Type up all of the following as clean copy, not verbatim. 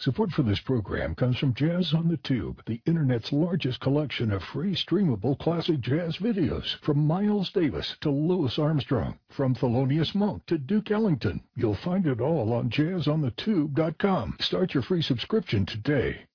Support for this program comes from Jazz on the Tube, the Internet's largest collection of free streamable classic jazz videos. From Miles Davis to Louis Armstrong, from Thelonious Monk to Duke Ellington. You'll find it all on jazzonthetube.com. Start your free subscription today.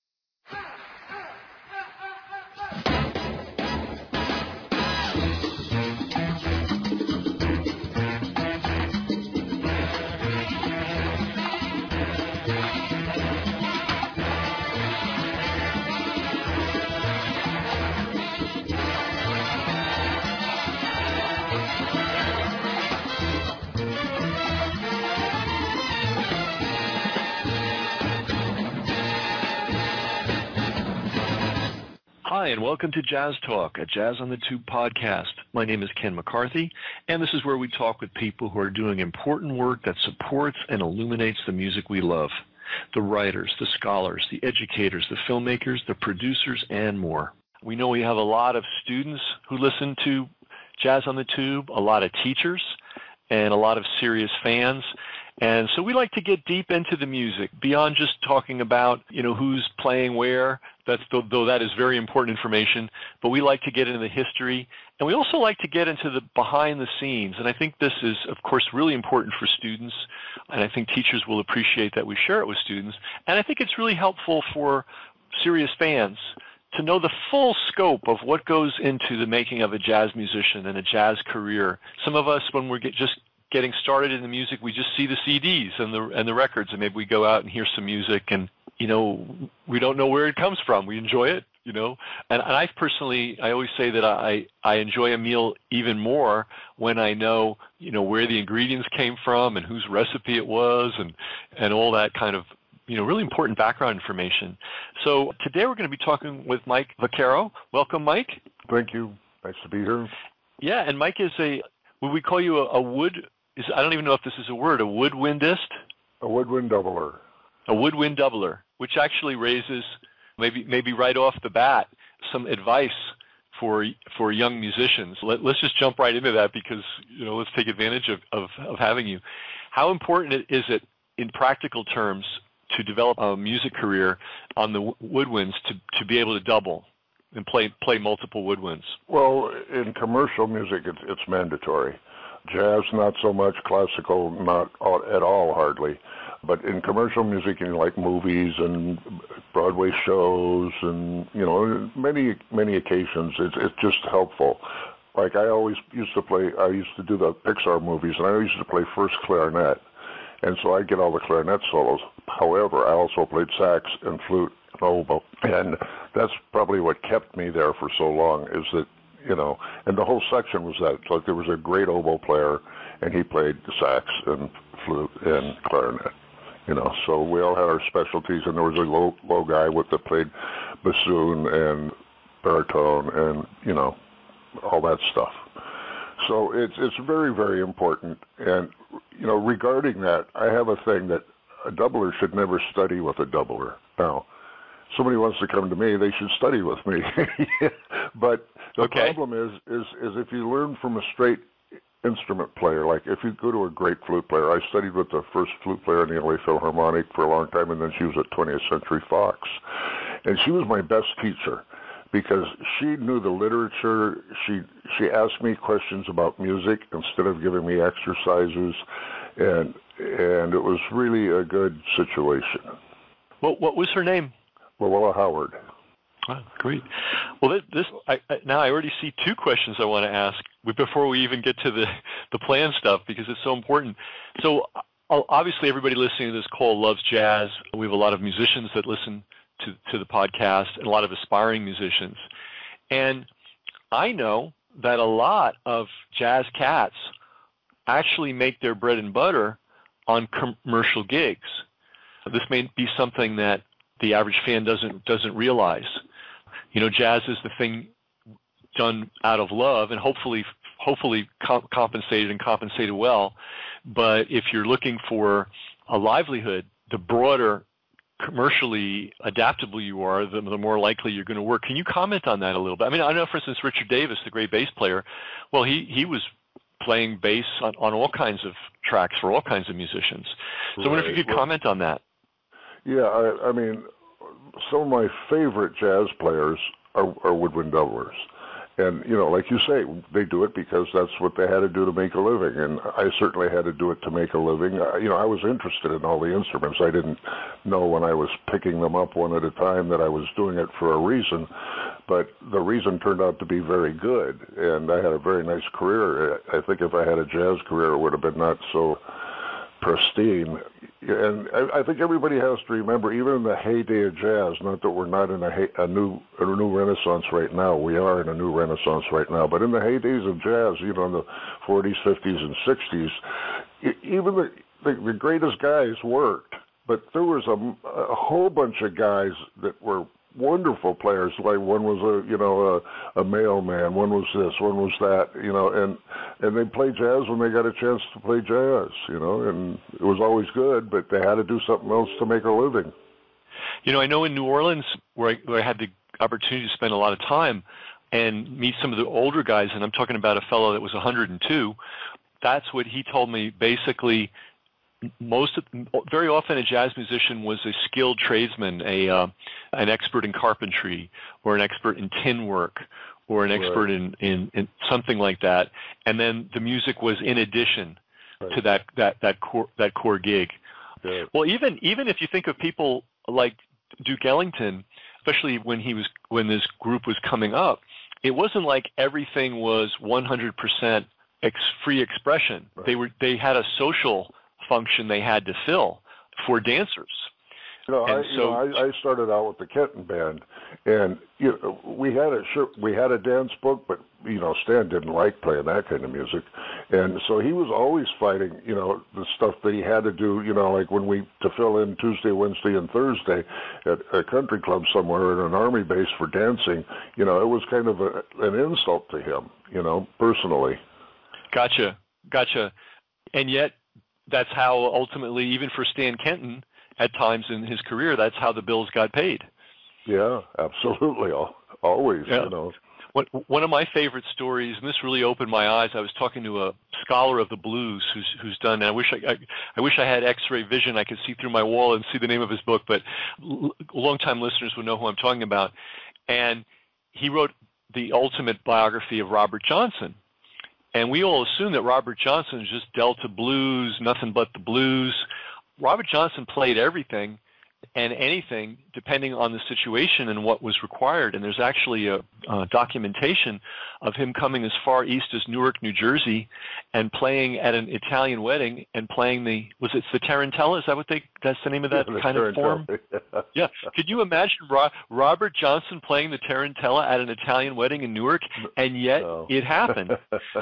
Hi, and welcome to Jazz Talk, a Jazz on the Tube podcast. My name is Ken McCarthy, and this is where we talk with people who are doing important work that supports and illuminates the music we love. The writers, the scholars, the educators, the filmmakers, the producers, and more. We know we have a lot of students who listen to Jazz on the Tube, a lot of teachers, and a lot of serious fans. And so we like to get deep into the music, beyond just talking about, who's playing where. Though that is very important information. But we like to get into the history. And we also like to get into the behind the scenes. And I think this is, of course, really important for students. And I think teachers will appreciate that we share it with students. And I think it's really helpful for serious fans to know the full scope of what goes into the making of a jazz musician and a jazz career. Some of us, when we're just getting started in the music, we just see the CDs and the records, and maybe we go out and hear some music, and we don't know where it comes from. We enjoy it, and I personally, I always say that I enjoy a meal even more when I know, where the ingredients came from and whose recipe it was, and all that kind of, really important background information. So today we're going to be talking with Mike Vaccaro. Welcome, Mike. Thank you. Nice to be here. Yeah, and Mike is would we call you a wood? I don't even know if this is a word. A woodwindist? A woodwind doubler. A woodwind doubler, which actually raises maybe right off the bat some advice for young musicians. Let's just jump right into that because let's take advantage of having you. How important is it in practical terms to develop a music career on the woodwinds to be able to double and play multiple woodwinds? Well, in commercial music, it's mandatory. Jazz, not so much. Classical, not at all, hardly. But in commercial music, like movies and Broadway shows and, many occasions, it's just helpful. Like I used to do the Pixar movies, and I used to play first clarinet. And so I get all the clarinet solos. However, I also played sax and flute and oboe. And that's probably what kept me there for so long is that, and the whole section was that. Like there was a great oboe player, and he played sax and flute and clarinet. So we all had our specialties, and there was a low guy that played bassoon and baritone and, all that stuff. So it's very, very important. And, regarding that, I have a thing that a doubler should never study with a doubler. Now, somebody wants to come to me, they should study with me. But the problem is if you learn from a straight instrument player, like if you go to a great flute player, I studied with the first flute player in the LA Philharmonic for a long time, and then she was at 20th Century Fox. And she was my best teacher because she knew the literature. She asked me questions about music instead of giving me exercises, and it was really a good situation. What was her name? Luella Howard. Oh, great. Well, now I already see two questions I want to ask before we even get to the plan stuff because it's so important. So obviously everybody listening to this call loves jazz. We have a lot of musicians that listen to the podcast and a lot of aspiring musicians. And I know that a lot of jazz cats actually make their bread and butter on commercial gigs. This may be something that the average fan doesn't realize. Jazz is the thing done out of love and hopefully compensated well. But if you're looking for a livelihood, the broader commercially adaptable you are, the more likely you're going to work. Can you comment on that a little bit? I mean, I know, for instance, Richard Davis, the great bass player, well, he was playing bass on all kinds of tracks for all kinds of musicians. So I wonder if you could comment on that. Yeah, I mean, some of my favorite jazz players are woodwind doublers. And, like you say, they do it because that's what they had to do to make a living. And I certainly had to do it to make a living. I was interested in all the instruments. I didn't know when I was picking them up one at a time that I was doing it for a reason. But the reason turned out to be very good. And I had a very nice career. I think if I had a jazz career, it would have been not so pristine. And I think everybody has to remember, even in the heyday of jazz, not that we're not in a new renaissance right now. We are in a new renaissance right now. But in the heydays of jazz, in the 40s, 50s, and 60s, even the greatest guys worked. But there was a whole bunch of guys that were wonderful players. Like one was a mailman, one was this, one was that, and they played jazz when they got a chance to play jazz, and it was always good, but they had to do something else to make a living. I know in New Orleans, where I had the opportunity to spend a lot of time and meet some of the older guys, and I'm talking about a fellow that was 102, that's what he told me. Basically, very often a jazz musician was a skilled tradesman, an expert in carpentry or an expert in tin work or an expert in something like that, and then the music was in addition to that core gig. Right. Well, even if you think of people like Duke Ellington, especially when this group was coming up, it wasn't like everything was 100% free expression. Right. They had a social function they had to fill for dancers. I started out with the Kenton Band, and we had a dance book, but Stan didn't like playing that kind of music, and so he was always fighting the stuff that he had to do, like to fill in Tuesday, Wednesday, and Thursday at a country club somewhere at an army base for dancing. It was kind of an insult to him, personally. Gotcha. And yet, that's how ultimately, even for Stan Kenton, at times in his career, that's how the bills got paid. Yeah, absolutely. Always, yeah. One of my favorite stories, and this really opened my eyes. I was talking to a scholar of the blues who's done. And I wish I had X-ray vision. I could see through my wall and see the name of his book. But longtime listeners would know who I'm talking about. And he wrote the ultimate biography of Robert Johnson. And we all assume that Robert Johnson is just Delta blues, nothing but the blues. Robert Johnson played everything and anything depending on the situation and what was required. And there's actually a documentation of him coming as far east as Newark, New Jersey, and playing at an Italian wedding and playing the tarantella? Is that that's the name of that kind of form? Yeah. Could you imagine Robert Johnson playing the tarantella at an Italian wedding in Newark? And yet it happened.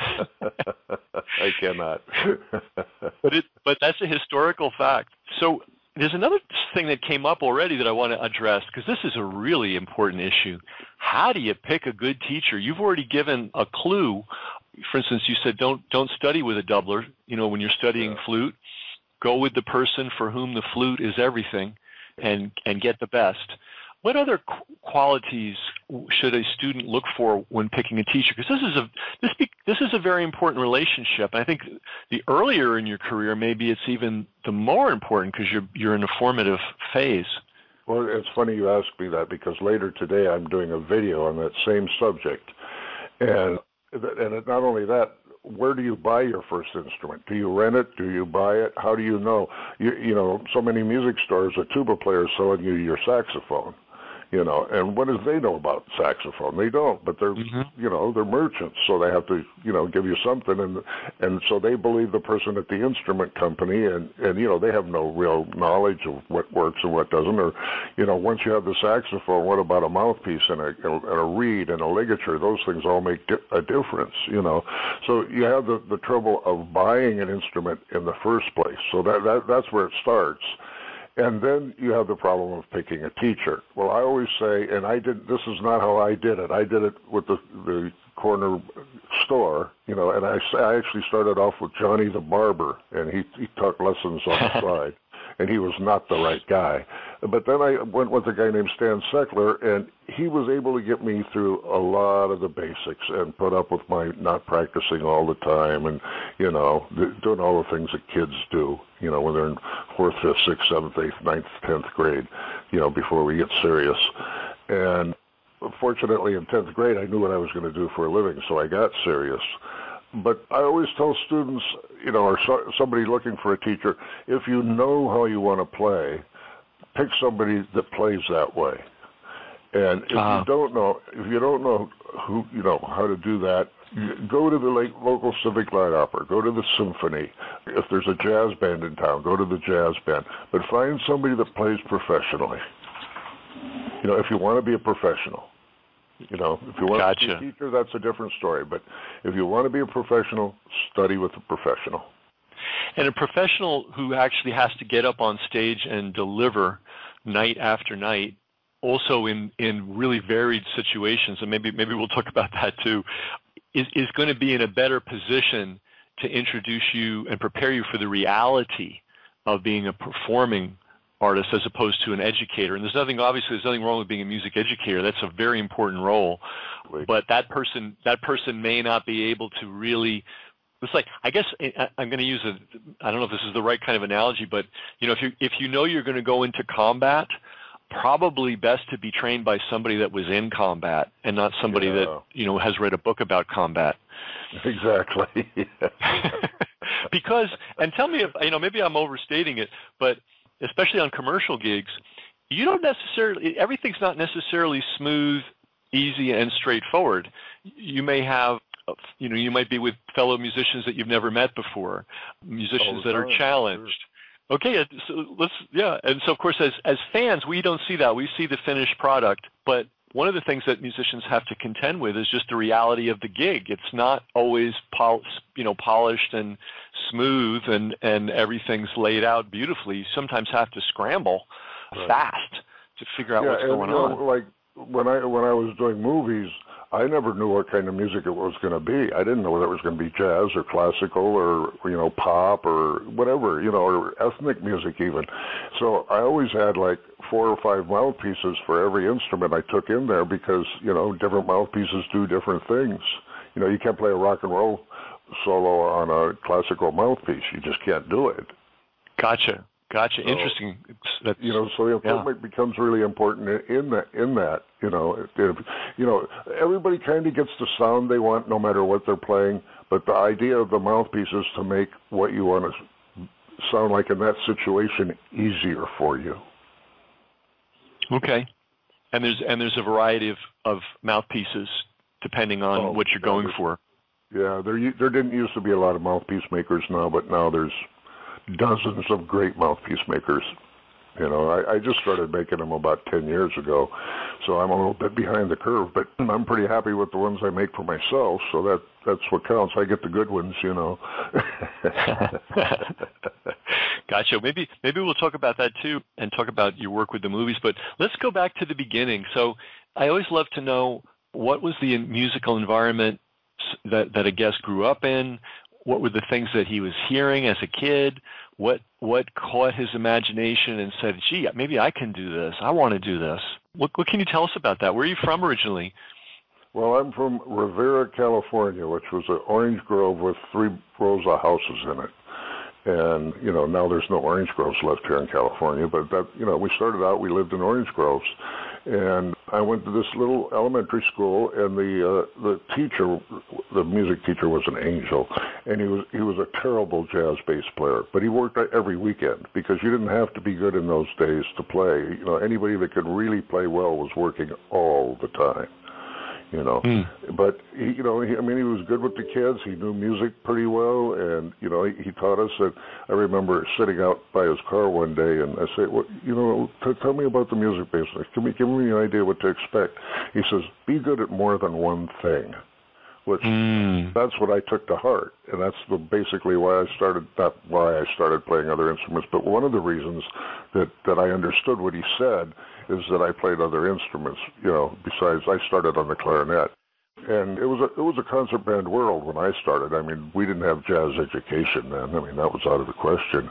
I cannot. But that's a historical fact. So there's another thing that came up already that I want to address, because this is a really important issue. How do you pick a good teacher? You've already given a clue. For instance, you said don't study with a doubler. When you're studying flute, go with the person for whom the flute is everything, and get the best. What other qualities should a student look for when picking a teacher? Because this is a very important relationship. And I think the earlier in your career, maybe it's even the more important because you're in a formative phase. Well, it's funny you ask me that, because later today I'm doing a video on that same subject. And not only that, where do you buy your first instrument? Do you rent it? Do you buy it? How do you know? So many music stores, a tuba player is selling you your saxophone. And what do they know about saxophone? They don't, but they're, they're merchants, so they have to, give you something, and so they believe the person at the instrument company, and they have no real knowledge of what works and what doesn't, or, once you have the saxophone, what about a mouthpiece and a reed and a ligature? Those things all make a difference, So you have the trouble of buying an instrument in the first place. So that's where it starts. And then you have the problem of picking a teacher. Well, I always say, this is not how I did it. I did it with the corner store, and I actually started off with Johnny the Barber, and he taught lessons on the side. and he was not the right guy. But then I went with a guy named Stan Seckler, and he was able to get me through a lot of the basics and put up with my not practicing all the time and, doing all the things that kids do, when they're in 4th, 5th, 6th, 7th, 8th, 9th, 10th grade, before we get serious. And fortunately, in 10th grade, I knew what I was going to do for a living, so I got serious. But I always tell students, or somebody looking for a teacher, if you know how you want to play, pick somebody that plays that way. And if you don't know who, how to do that, go to the local civic light opera, go to the symphony. If there's a jazz band in town, go to the jazz band. But find somebody that plays professionally. If you want to be a professional. If you want to be a teacher, that's a different story. But if you want to be a professional, study with a professional. And a professional who actually has to get up on stage and deliver night after night, also in really varied situations, and maybe we'll talk about that too, is going to be in a better position to introduce you and prepare you for the reality of being a performing artist as opposed to an educator. And there's nothing wrong with being a music educator. That's a very important role. But that person may not be able to really, it's like, I guess I'm going to use I don't know if this is the right kind of analogy, but if you know you're going to go into combat, probably best to be trained by somebody that was in combat and not somebody that has read a book about combat. Exactly. Because, and tell me if maybe I'm overstating it, but especially on commercial gigs, everything's not necessarily smooth, easy, and straightforward. You may have, you might be with fellow musicians that you've never met before, musicians that are challenged. Sure. Okay, and so of course as fans, we don't see that. We see the finished product, but one of the things that musicians have to contend with is just the reality of the gig. It's not always polished and smooth and everything's laid out beautifully. You sometimes have to scramble fast to figure out what's going on. Like when I was doing movies, I never knew what kind of music it was going to be. I didn't know whether it was going to be jazz or classical or pop or whatever, or ethnic music even. So I always had like 4 or 5 mouthpieces for every instrument I took in there because different mouthpieces do different things. You can't play a rock and roll solo on a classical mouthpiece. You just can't do it. Gotcha. Interesting. So the equipment becomes really important in that. Everybody kind of gets the sound they want no matter what they're playing, but the idea of the mouthpiece is to make what you want to sound like in that situation easier for you. Okay. And there's a variety of mouthpieces depending on what you're going for. Yeah, there didn't used to be a lot of mouthpiece makers now, but now there's dozens of great mouthpiece makers. I just started making them about 10 years ago, so I'm a little bit behind the curve, but I'm pretty happy with the ones I make for myself, so that's what counts. I get the good ones, Gotcha. Maybe we'll talk about that too and talk about your work with the movies, but let's go back to the beginning. So I always love to know, what was the musical environment that a guest grew up in? What were the things that he was hearing as a kid? What caught his imagination and said, gee, maybe I can do this. I want to do this. What can you tell us about that? Where are you from originally? Well, I'm from Rivera, California, which was an orange grove with 3 rows of houses in it. And, now there's no orange groves left here in California, but we started out, we lived in orange groves. And I went to this little elementary school, and the teacher, the music teacher, was an angel, and he was a terrible jazz bass player. But he worked every weekend because you didn't have to be good in those days to play. Anybody that could really play well was working all the time. But he was good with the kids. He knew music pretty well, and he taught us. And I remember sitting out by his car one day, and I said, "Well, tell me about the music business. Give me an idea what to expect." He says, "Be good at more than one thing," which that's what I took to heart, and that's basically why I started. Not why I started playing other instruments, but one of the reasons that I understood what he said is that I played other instruments, besides I started on the clarinet. And it was a concert band world when I started. I mean, we didn't have jazz education then. I mean, that was out of the question.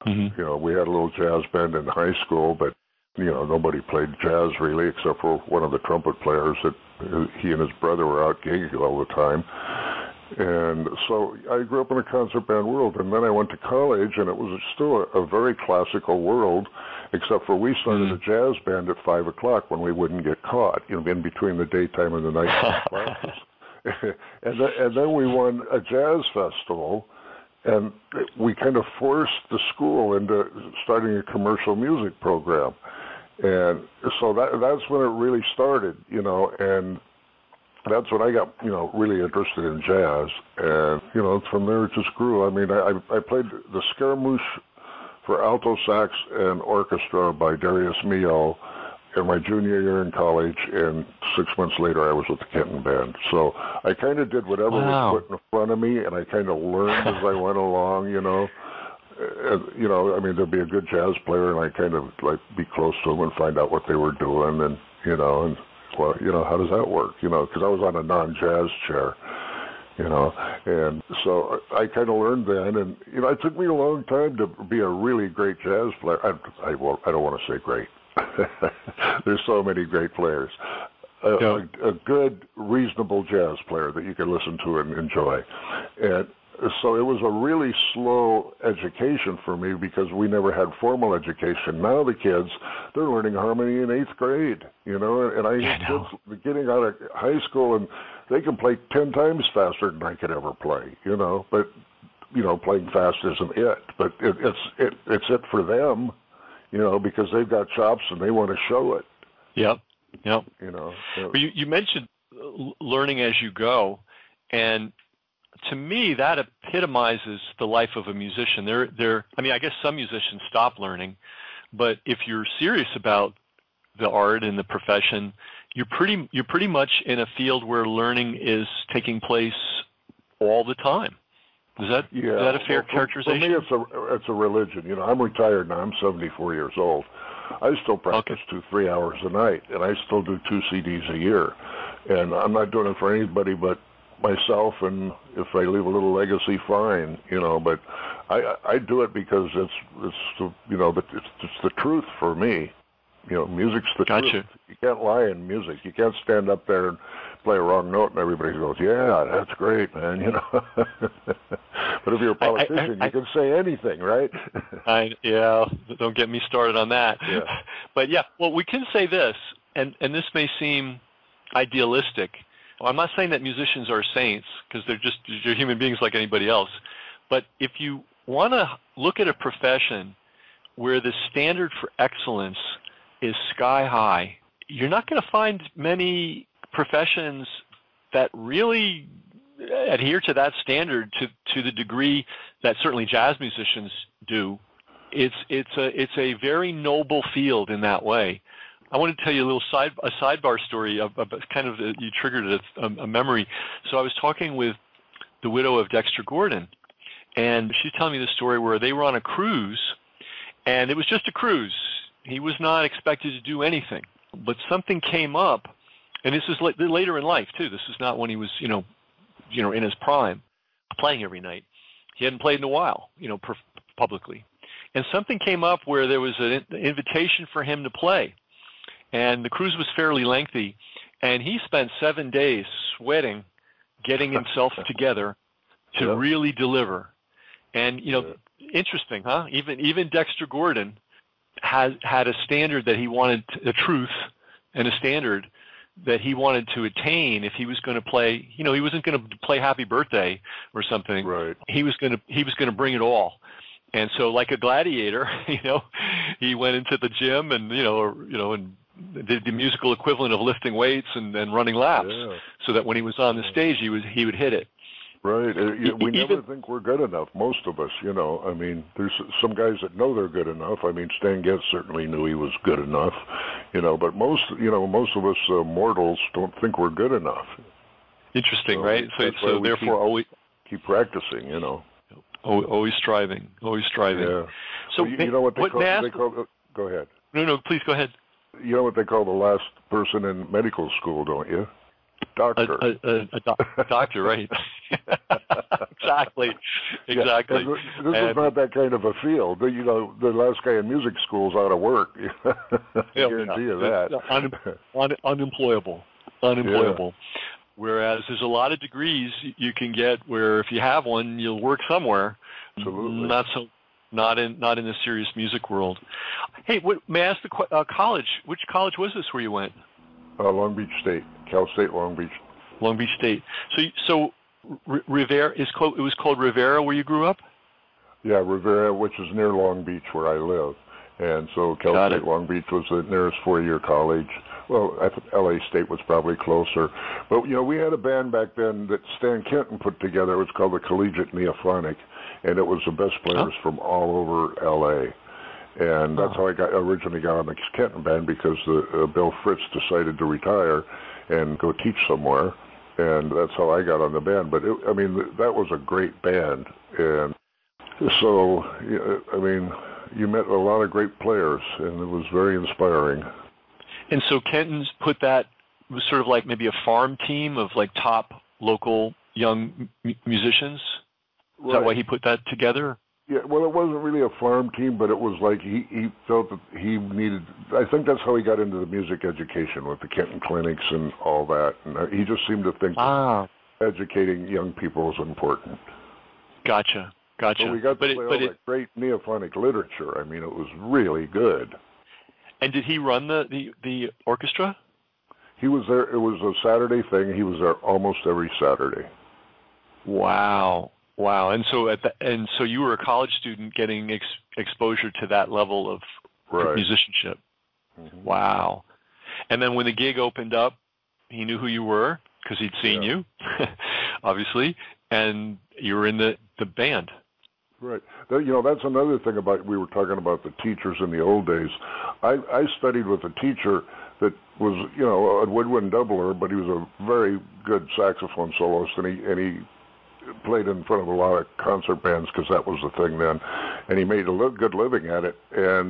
Mm-hmm. You know, we had a little jazz band in high school, but you know, nobody played jazz really except for one of the trumpet players that he and his brother were out gigging all the time. And so I grew up in a concert band world, and then I went to college, and it was still a very classical world, except for we started a jazz band at 5 o'clock when we wouldn't get caught, you know, in between the daytime and the nighttime classes. and then we won a jazz festival, and we kind of forced the school into starting a commercial music program. And so that's when it really started, you know, and that's when I got, you know, really interested in jazz. And, you know, from there it just grew. I mean, I played the Scaramouche for alto sax and orchestra by Darius Milhaud in my junior year in college, and 6 months later I was with the Kenton Band. So I kind of did whatever was put in front of me, and I kind of learned as I went along, you know. And, you know, I mean, there'd be a good jazz player, and I kind of, like, be close to them and find out what they were doing, and, you know, and, well, you know, how does that work, you know, because I was on a non-jazz chair, you know, and so I kind of learned then, and, you know, it took me a long time to be a really great jazz player. I don't want to say great. There's so many great players. A good, reasonable jazz player that you can listen to and enjoy. And so it was a really slow education for me because we never had formal education. Now the kids, they're learning harmony in 8th grade, you know, and I have kids getting out of high school and they can play 10 times faster than I could ever play, you know, but, you know, playing fast isn't it, but it's it for them, you know, because they've got chops and they want to show it. Yep. You know. Well, you mentioned learning as you go, and to me, that epitomizes the life of a musician. I mean, I guess some musicians stop learning, but if you're serious about the art and the profession, you're pretty much in a field where learning is taking place all the time. Is that a fair characterization? For me, it's a religion. You know, I'm retired now. I'm 74 years old. I still practice 2-3 hours a night, and I still do 2 CDs a year. And I'm not doing it for anybody but myself, and if I leave a little legacy, fine, you know. But I do it because it's you know, it's the truth for me. You know, music's the truth. You can't lie in music. You can't stand up there and play a wrong note and everybody goes, "Yeah, that's great, man," you know. But if you're a politician, you can say anything, right? Don't get me started on that. Yeah. But yeah, well, we can say this, and this may seem idealistic. Well, I'm not saying that musicians are saints, because they're human beings like anybody else. But if you want to look at a profession where the standard for excellence is sky high, you're not going to find many professions that really adhere to that standard to the degree that certainly jazz musicians do. It's a very noble field in that way. I want to tell you a sidebar story of kind of you triggered a memory. So I was talking with the widow of Dexter Gordon, and she's telling me the story where they were on a cruise, and it was just a cruise. He was not expected to do anything, but something came up, and this is later in life too. This is not when he was, you know, in his prime, playing every night. He hadn't played in a while, you know, publicly, and something came up where there was an invitation for him to play, and the cruise was fairly lengthy, and he spent 7 days sweating, getting himself together to really deliver. And you know, interesting, huh? Even Dexter Gordon had a standard that he wanted, a truth and a standard that he wanted to attain if he was going to play. You know, he wasn't going to play Happy Birthday or something. Right. He was going to bring it all. And so, like a gladiator, you know, he went into the gym and and did the musical equivalent of lifting weights and running laps, so that when he was on the stage, he would hit it. Right. We never think we're good enough, most of us, you know. I mean, there's some guys that know they're good enough. I mean, Stan Getz certainly knew he was good enough, you know, but most of us mortals don't think we're good enough. Interesting, right? So therefore, always keep practicing, you know. Always striving. Yeah. So you know what they call go ahead. No, please go ahead. You know what they call the last person in medical school, don't you? Doctor. A doctor, right. Exactly. Yeah. This is not that kind of a field. You know, the last guy in music school is out of work. I guarantee you that. Unemployable. Yeah. Whereas there's a lot of degrees you can get where if you have one, you'll work somewhere. Absolutely. Not in the serious music world. Hey, may I ask the college? Which college was this where you went? Long Beach State, Cal State Long Beach. Long Beach State. So Rivera it was called Rivera where you grew up? Yeah, Rivera, which is near Long Beach where I live. And so Cal State Long Beach was the nearest four-year college. Well, I think L.A. State was probably closer. But, you know, we had a band back then that Stan Kenton put together. It was called the Collegiate Neophonic, and it was the best players from all over L.A. And that's how I originally got on the Kenton band, because Bill Fritz decided to retire and go teach somewhere. And that's how I got on the band. But, that was a great band. And so, you met a lot of great players, and it was very inspiring. And so Kenton's put that was sort of like maybe a farm team of like top local young musicians? Is that why he put that together? Yeah, well, it wasn't really a farm team, but it was like he felt that he needed, I think that's how he got into the music education with the Kenton clinics and all that. And he just seemed to think that educating young people is important. Gotcha. So we got to play all that great neophonic literature. I mean, it was really good. And did he run the orchestra? He was there. It was a Saturday thing. He was there almost every Saturday. Wow. And so you were a college student getting exposure to that level of musicianship. Mm-hmm. Wow. And then when the gig opened up, he knew who you were because he'd seen you, obviously, and you were in the band. Right. That's another thing we were talking about the teachers in the old days. I studied with a teacher that was, a woodwind doubler, but he was a very good saxophone soloist, and he played in front of a lot of concert bands because that was the thing then, and he made a good living at it.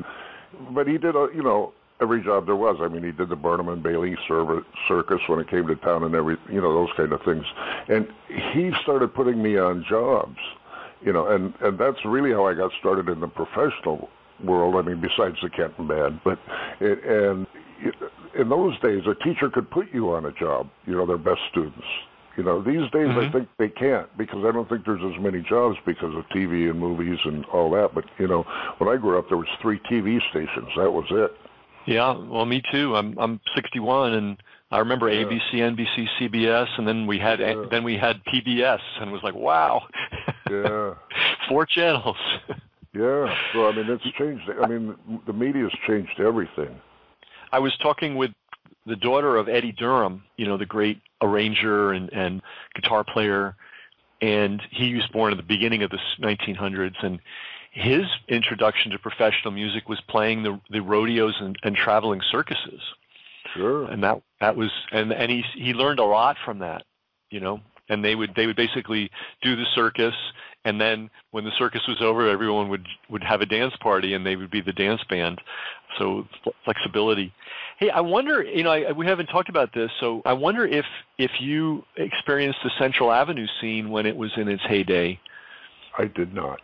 But he did, every job there was. I mean, he did the Barnum and Bailey circus when it came to town and those kind of things. And he started putting me on jobs. And that's really how I got started in the professional world. I mean, besides the Kenton band, but in those days, a teacher could put you on a job. Their best students. These days I think they can't, because I don't think there's as many jobs because of TV and movies and all that. But when I grew up, there was 3 TV stations. That was it. Yeah, well, me too. I'm 61, and I remember ABC, NBC, CBS, and then we had PBS, and it was like, wow. Yeah. 4 channels. Yeah. So it's changed. The media's changed everything. I was talking with the daughter of Eddie Durham, the great arranger and guitar player, and he was born at the beginning of the 1900s, and his introduction to professional music was playing the rodeos and traveling circuses. Sure. And that was and he learned a lot from that, and they would basically do the circus, and then when the circus was over, everyone would have a dance party, and they would be the dance band. So flexibility. Hey, I wonder, we haven't talked about this, so I wonder if you experienced the Central Avenue scene when it was in its heyday. I did not.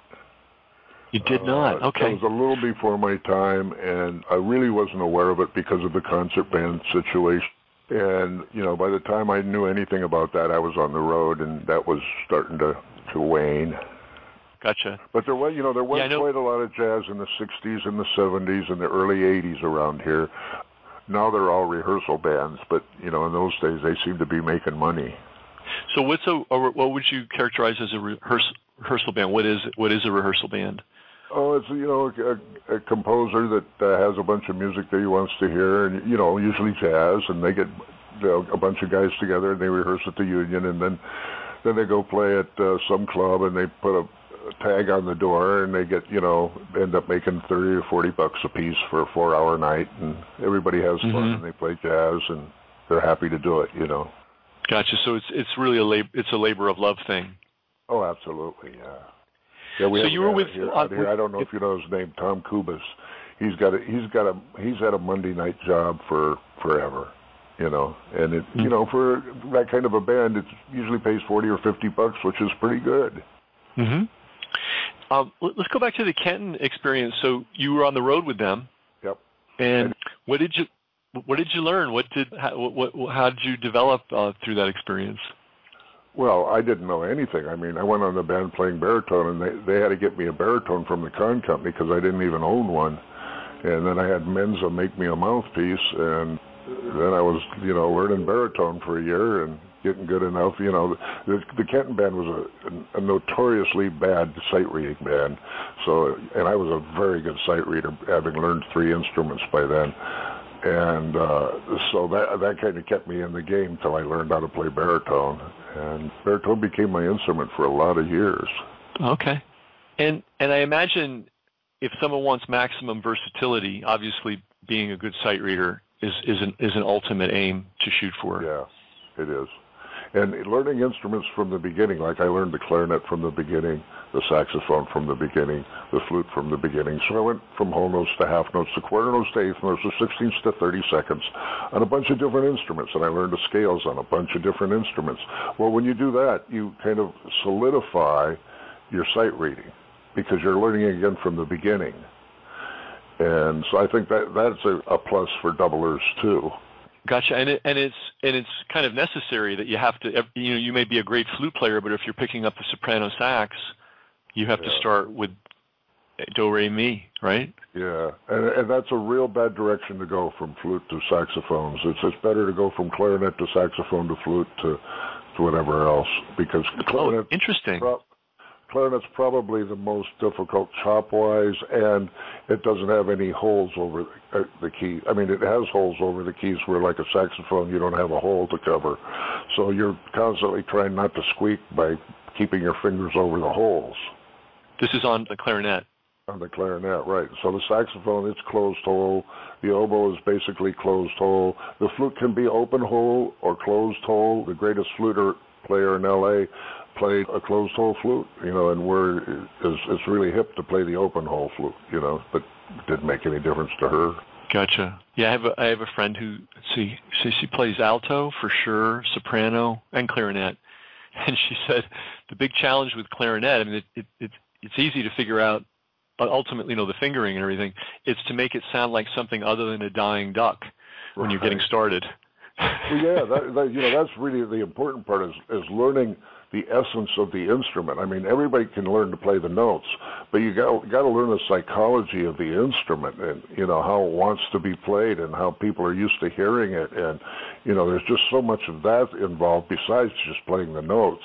You did not? Okay. It was a little before my time, and I really wasn't aware of it because of the concert band situation. And, by the time I knew anything about that, I was on the road, and that was starting to wane. Gotcha. But there was quite a lot of jazz in the 60s and the 70s and the early 80s around here. Now they're all rehearsal bands, but, in those days they seemed to be making money. So what would you characterize as a rehearsal band? What is a rehearsal band? Oh, it's, a composer that has a bunch of music that he wants to hear, and, usually jazz, and they get a bunch of guys together, and they rehearse at the Union, and then they go play at some club, and they put a tag on the door, and they get, end up making $30 or $40 a piece for a 4-hour night, and everybody has fun, and they play jazz, and they're happy to do it, Gotcha. So it's really a labor of love thing. Oh, absolutely, yeah. Yeah, so you were with here. I don't know if you know his name, Tom Kubas. He's had a Monday night job for forever, and it, for that kind of a band, it usually pays $40 or $50, which is pretty good. Mm-hmm. Let's go back to the Kenton experience. So you were on the road with them. Yep. And what did you learn? How did you develop through that experience? Well, I didn't know anything. I mean, I went on the band playing baritone, and they had to get me a baritone from the con company because I didn't even own one. And then I had Menza make me a mouthpiece, and then I was, learning baritone for a year and getting good enough. The Kenton band was a notoriously bad sight reading band. And I was a very good sight reader, having learned 3 instruments by then. And so that kind of kept me in the game till I learned how to play baritone. And baritone became my instrument for a lot of years. Okay. And I imagine if someone wants maximum versatility, obviously being a good sight reader is an ultimate aim to shoot for. Yeah, it is. And learning instruments from the beginning, like I learned the clarinet from the beginning, the saxophone from the beginning, the flute from the beginning. So I went from whole notes to half notes to quarter notes to eighth notes to 16ths to 32nds on a bunch of different instruments. And I learned the scales on a bunch of different instruments. Well, when you do that, you kind of solidify your sight reading because you're learning again from the beginning. And so I think that's a plus for doublers too. Gotcha, and it's kind of necessary that you have to. You may be a great flute player, but if you're picking up the soprano sax, you have to start with do re mi, right? Yeah, and that's a real bad direction to go from flute to saxophones. It's better to go from clarinet to saxophone to flute to whatever else because clarinet. Oh, interesting. Clarinet's probably the most difficult chop-wise, and it doesn't have any holes over the key. I mean, it has holes over the keys where, like a saxophone, you don't have a hole to cover. So you're constantly trying not to squeak by keeping your fingers over the holes. This is on the clarinet. On the clarinet, right. So the saxophone, it's closed hole. The oboe is basically closed hole. The flute can be open hole or closed hole. The greatest flute player in L.A. played a closed hole flute, and it's really hip to play the open hole flute, but it didn't make any difference to her. Gotcha. Yeah, I have a friend who she plays alto for sure, soprano, and clarinet, and she said the big challenge with clarinet, I mean, it's easy to figure out, ultimately, the fingering and everything. It's to make it sound like something other than a dying duck when you're getting started. Well, yeah, that's really the important part is learning the essence of the instrument. I mean, everybody can learn to play the notes, but you got to learn the psychology of the instrument and how it wants to be played and how people are used to hearing it. And there's just so much of that involved besides just playing the notes.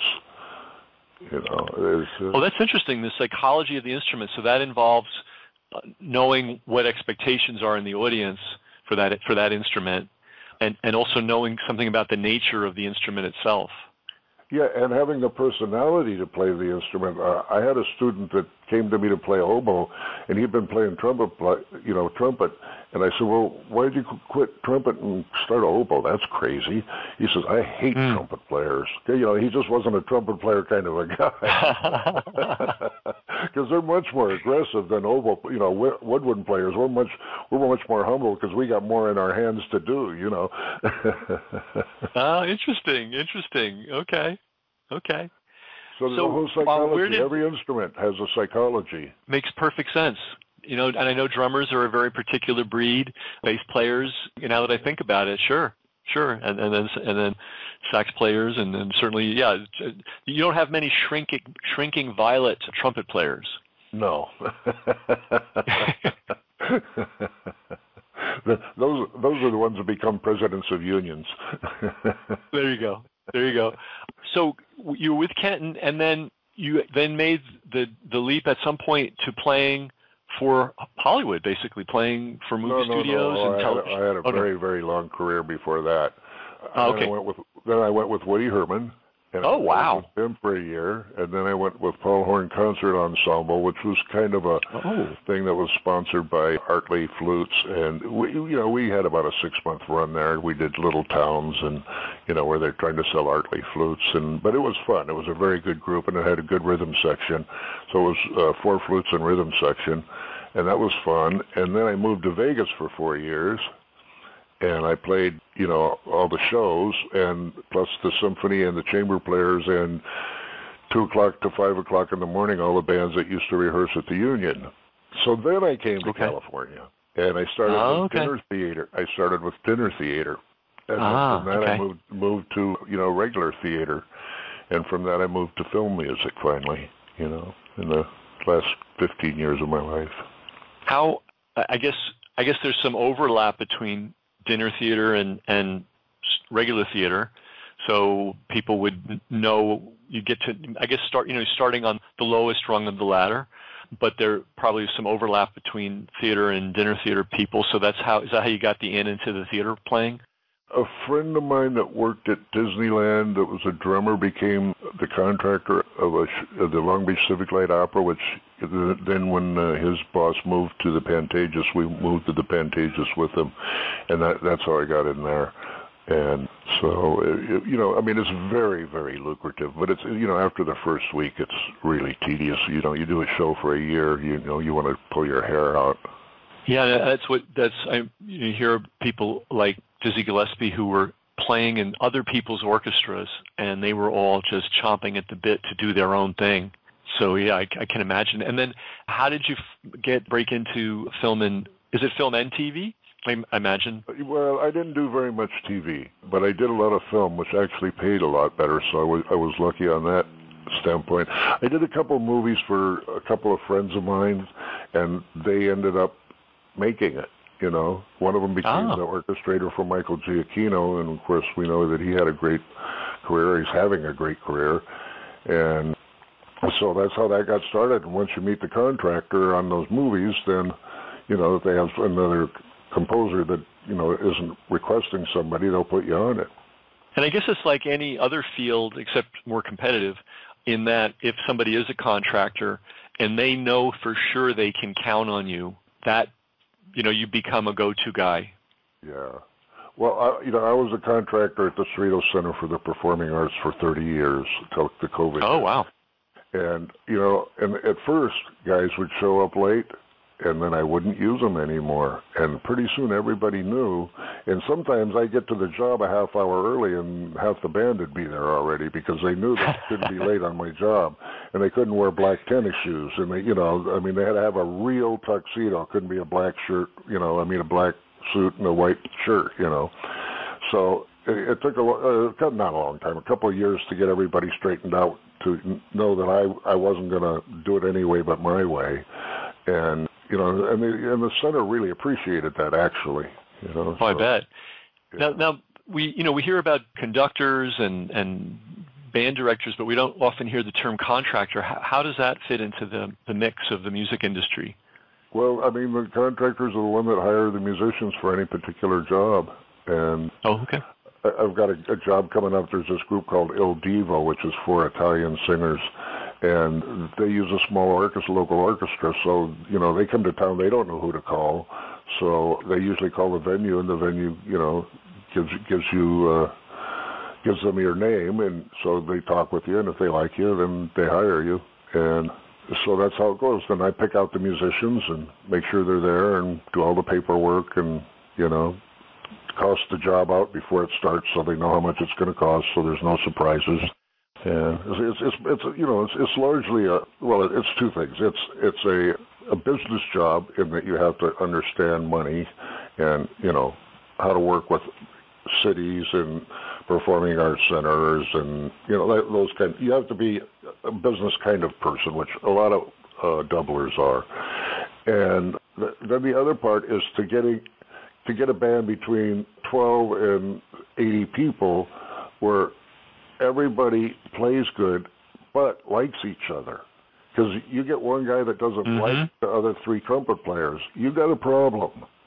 Well, that's interesting. The psychology of the instrument. So that involves knowing what expectations are in the audience for that instrument. And also knowing something about the nature of the instrument itself. Yeah, and having the personality to play the instrument. I had a student that came to me to play oboe, and he'd been playing trumpet. And I said, well, why did you quit trumpet and start oboe? That's crazy. He says, I hate trumpet players. He just wasn't a trumpet player kind of a guy. Because they're much more aggressive than oboe. Woodwind players. We're much more humble because we got more in our hands to do. Interesting. Okay. So there's a whole psychology. Every instrument has a psychology. Makes perfect sense. And I know drummers are a very particular breed. Bass players, now that I think about it, sure. And then sax players, and then certainly, yeah. You don't have many shrinking violet trumpet players. No. Those are the ones that become presidents of unions. There you go. So you were with Kenton, and then you made the leap at some point to playing for Hollywood, basically playing for movie studios and television. I had a very, very long career before that. Okay. Then I went with Woody Herman. And wow! I was with him for a year, and then I went with Paul Horn Concert Ensemble, which was kind of a thing that was sponsored by Artley Flutes, and we had about a 6-month run there. We did little towns, and where they're trying to sell Artley flutes, but it was fun. It was a very good group, and it had a good rhythm section. So it was 4 flutes and rhythm section, and that was fun. And then I moved to Vegas for 4 years. And I played, all the shows, and plus the symphony and the chamber players, and 2 o'clock to 5 o'clock in the morning, all the bands that used to rehearse at the Union. So then I came to California, and I started with dinner theater. I started with dinner theater, and from that I moved to regular theater, and from that I moved to film music finally. In the last 15 years of my life. How? I guess there's some overlap between dinner theater and regular theater, so people would know you get to, I guess, starting on the lowest rung of the ladder, but there probably is some overlap between theater and dinner theater people. So is that how you got the into the theater playing? A friend of mine that worked at Disneyland, that was a drummer, became the contractor of the Long Beach Civic Light Opera, which then when his boss moved to the Pantages, we moved to the Pantages with him, and that's how I got in there. And so, it's very, very lucrative, but it's, after the first week, it's really tedious. You do a show for a year, you want to pull your hair out. Yeah, you hear people like Dizzy Gillespie who were playing in other people's orchestras, and they were all just chomping at the bit to do their own thing. So yeah, I can imagine. And then, how did you break into film is it film and TV? I imagine. Well, I didn't do very much TV, but I did a lot of film, which actually paid a lot better. So I was lucky on that standpoint. I did a couple of movies for a couple of friends of mine, and they ended up making it. One of them became the orchestrator for Michael Giacchino, and of course we know that he had a great career. He's having a great career, and so that's how that got started. And once you meet the contractor on those movies, then if they have another composer that isn't requesting somebody, they'll put you on it. And I guess it's like any other field except more competitive, in that if somebody is a contractor and they know for sure they can count on you, that you become a go-to guy. Yeah. Well, I was a contractor at the Cerritos Center for the Performing Arts for 30 years until the COVID. Oh, wow. And, and at first, guys would show up late, and then I wouldn't use them anymore. And pretty soon everybody knew. And sometimes I get to the job a half hour early, and half the band would be there already because they knew they couldn't be late on my job. And they couldn't wear black tennis shoes. And they, they had to have a real tuxedo. It couldn't be a black shirt, a black suit and a white shirt, So it took not a long time, a couple of years to get everybody straightened out to know that I wasn't going to do it any way but my way. And, and the center really appreciated that, actually. Oh, I bet. Yeah. Now we hear about conductors and band directors, but we don't often hear the term contractor. How does that fit into the mix of the music industry? Well, the contractors are the one that hire the musicians for any particular job. And I've got a job coming up. There's this group called Il Divo, which is 4 Italian singers. And they use a small local orchestra, so, they come to town, they don't know who to call, so they usually call the venue, and the venue, gives them your name, and so they talk with you, and if they like you, then they hire you, and so that's how it goes. Then I pick out the musicians and make sure they're there and do all the paperwork and, cost the job out before it starts so they know how much it's going to cost, so there's no surprises. Yeah, it's largely it's two things. It's a business job in that you have to understand money and how to work with cities and performing arts centers and those kind. You have to be a business kind of person, which a lot of doublers are. And then the other part is to get a band between 12 and 80 people where everybody plays good, but likes each other. Because you get one guy that doesn't like the other 3 trumpet players, you've got a problem.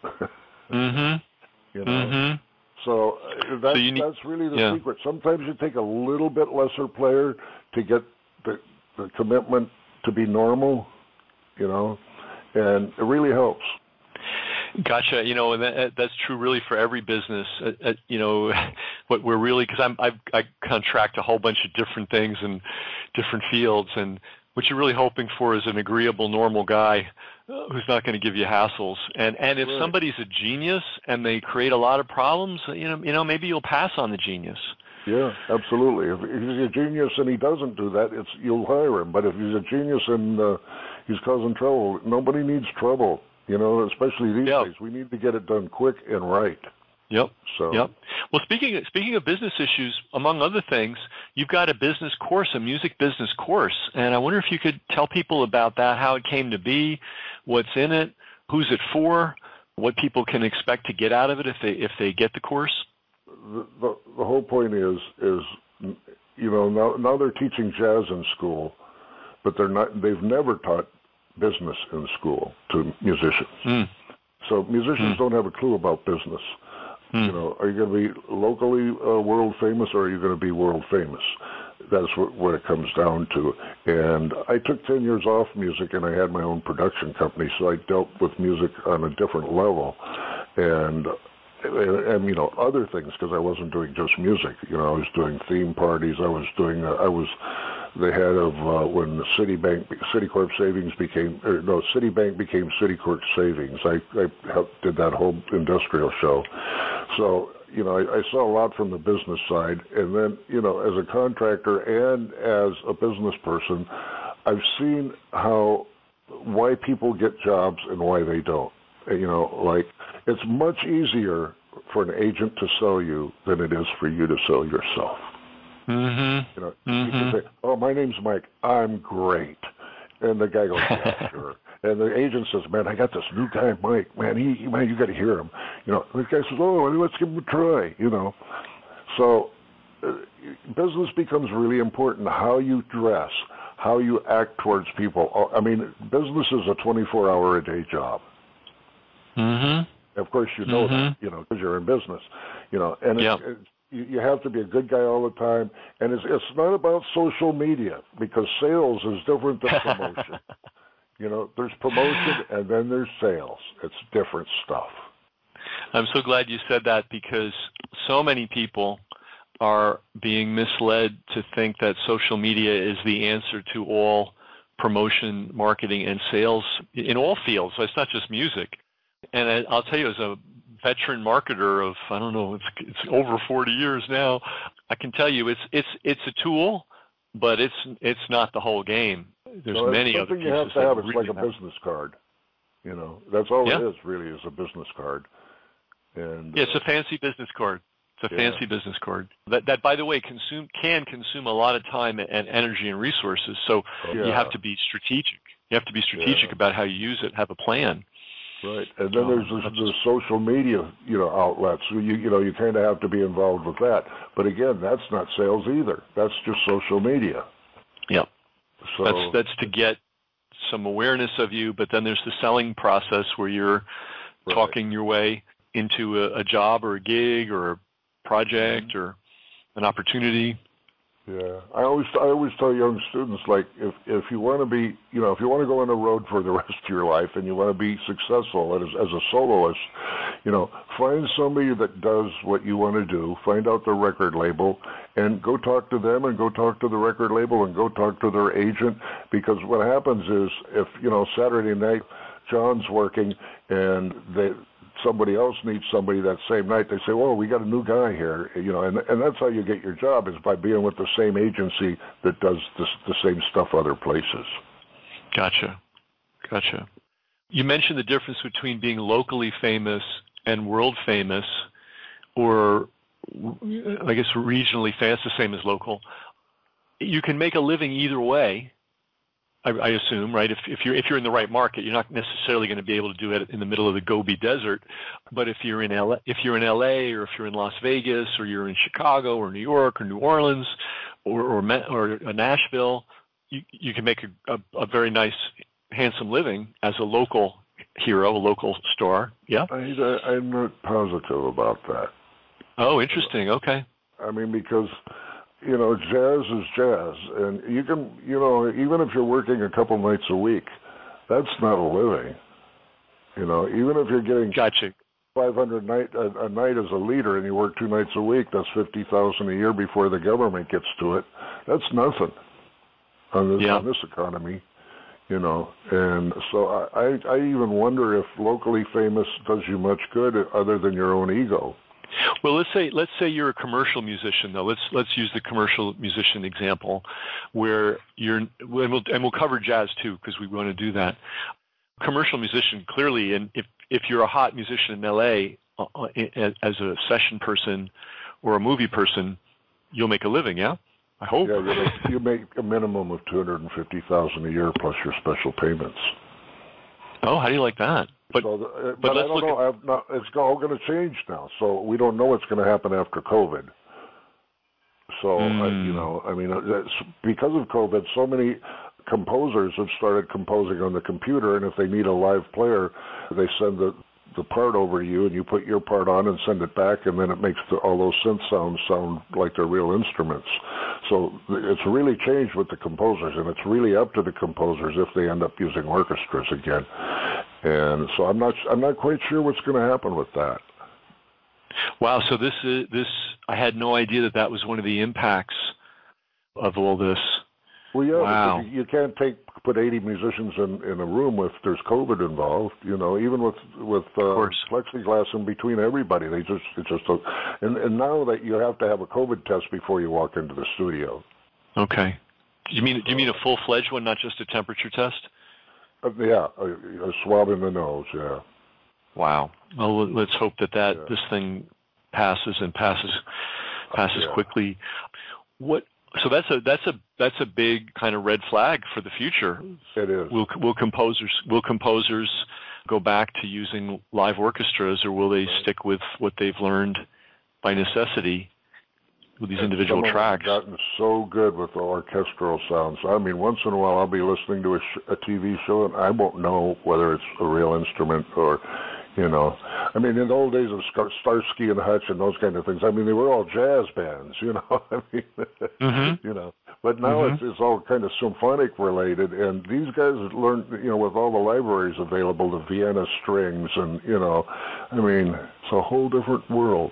So that's really the secret. Sometimes you take a little bit lesser player to get the commitment to be normal, and it really helps. Gotcha. And that's true really for every business. What we're really, because I contract a whole bunch of different things in different fields, and what you're really hoping for is an agreeable, normal guy who's not going to give you hassles. And if somebody's a genius and they create a lot of problems, maybe you'll pass on the genius. Yeah, absolutely. If he's a genius and he doesn't do that, you'll hire him. But if he's a genius and he's causing trouble, nobody needs trouble. Especially these days, we need to get it done quick and right. Yep. So. Yep. Well, speaking of business issues, among other things, you've got a business course, a music business course, and I wonder if you could tell people about that, how it came to be, what's in it, who's it for, what people can expect to get out of it if they get the course. The whole point is now they're teaching jazz in school, but they've never taught business in school to musicians. So musicians don't have a clue about business. Are you going to be locally world famous, or are you going to be world famous? That's what it comes down to. And I took 10 years off music, and I had my own production company, so I dealt with music on a different level. And other things, because I wasn't doing just music. I was doing theme parties. I was the head of when Citibank became Citicorp Savings. I did that whole industrial show. So, I saw a lot from the business side. And then, as a contractor and as a business person, I've seen why people get jobs and why they don't. It's much easier for an agent to sell you than it is for you to sell yourself. Mm-hmm. You can say, "Oh, my name's Mike. I'm great," and the guy goes, "Yeah, sure." And the agent says, "Man, I got this new guy, Mike. Man, you got to hear him." The guy says, "Oh, let's give him a try." So business becomes really important. How you dress, how you act towards people. I mean, business is a 24-hour-a-day job. Mm-hmm. Of course, you know that, because you're in business, and you have to be a good guy all the time. And it's not about social media, because sales is different than promotion. There's promotion and then there's sales. It's different stuff. I'm so glad you said that, because so many people are being misled to think that social media is the answer to all promotion, marketing, and sales in all fields. It's not just music. And I'll tell you, as a veteran marketer of, I don't know, it's over 40 years now, I can tell you it's a tool, but it's not the whole game. There's many other pieces. Something you have to have. It's like a business card. That's all it is, really, is a business card. And it's a fancy business card. It's a fancy business card that, by the way, can consume a lot of time and energy and resources. So you have to be strategic. You have to be strategic about how you use it. Have a plan. Right, and then there's the social media, outlets. So you kind of have to be involved with that. But again, that's not sales either. That's just social media. Yeah. So that's to get some awareness of you. But then there's the selling process where you're talking your way into a job or a gig or a project or an opportunity. Yeah, I always tell young students, like, if you want to be, if you want to go on the road for the rest of your life and you want to be successful as a soloist, find somebody that does what you want to do. Find out the record label and go talk to them, and go talk to the record label, and go talk to their agent. Because what happens is, if Saturday night John's working and somebody else needs somebody that same night, they say, "Well, we got a new guy here," and that's how you get your job, is by being with the same agency that does the same stuff other places. Gotcha. You mentioned the difference between being locally famous and world famous, or I guess regionally famous, the same as local. You can make a living either way, I assume, right? If you're in the right market, you're not necessarily going to be able to do it in the middle of the Gobi Desert. But if you're in LA, or if you're in Las Vegas, or you're in Chicago, or New York, or New Orleans, or Nashville, you can make a very nice, handsome living as a local hero, a local star. Yeah. I'm not positive about that. Oh, interesting. Okay. I mean, because jazz is jazz, and you can, even if you're working a couple nights a week, that's not a living. Even if you're getting $500 a night as a leader, and you work 2 nights a week, that's $50,000 a year before the government gets to it. That's nothing on this economy, And so I even wonder if locally famous does you much good other than your own ego. Well, let's say you're a commercial musician, though. Let's use the commercial musician example, where and we'll cover jazz too, because we want to do that. Commercial musician, clearly, and if you're a hot musician in L.A. As a session person or a movie person, you'll make a living, yeah? I hope. Yeah, you make a minimum of $250,000 a year plus your special payments. Oh, how do you like that? But I don't know. It's all going to change now, so we don't know what's going to happen after COVID. So because of COVID, so many composers have started composing on the computer, and if they need a live player, they send the part over to you, and you put your part on and send it back, and then it makes all those synth sounds sound like they're real instruments. So it's really changed with the composers, and it's really up to the composers if they end up using orchestras again. And so I'm not quite sure what's going to happen with that. Wow. So this I had no idea that was one of the impacts of all this. Well, yeah, wow. You can't put 80 musicians in a room if there's COVID involved. Even with plexiglass in between everybody, and now that you have to have a COVID test before you walk into the studio. Okay. Do you mean a full-fledged one, not just a temperature test? Yeah, a swab in the nose. Yeah. Wow. Well, let's hope that this thing passes quickly. So that's a big kind of red flag for the future. It is. Will composers go back to using live orchestras, or will they stick with what they've learned by necessity with these individual tracks? Some have gotten so good with the orchestral sounds. I mean, once in a while I'll be listening to a TV show and I won't know whether it's a real instrument or. I mean, in the old days of Starsky and Hutch and those kind of things, I mean, they were all jazz bands, I mean, but now it's all kind of symphonic related, and these guys learn, with all the libraries available, the Vienna strings, and, I mean, it's a whole different world.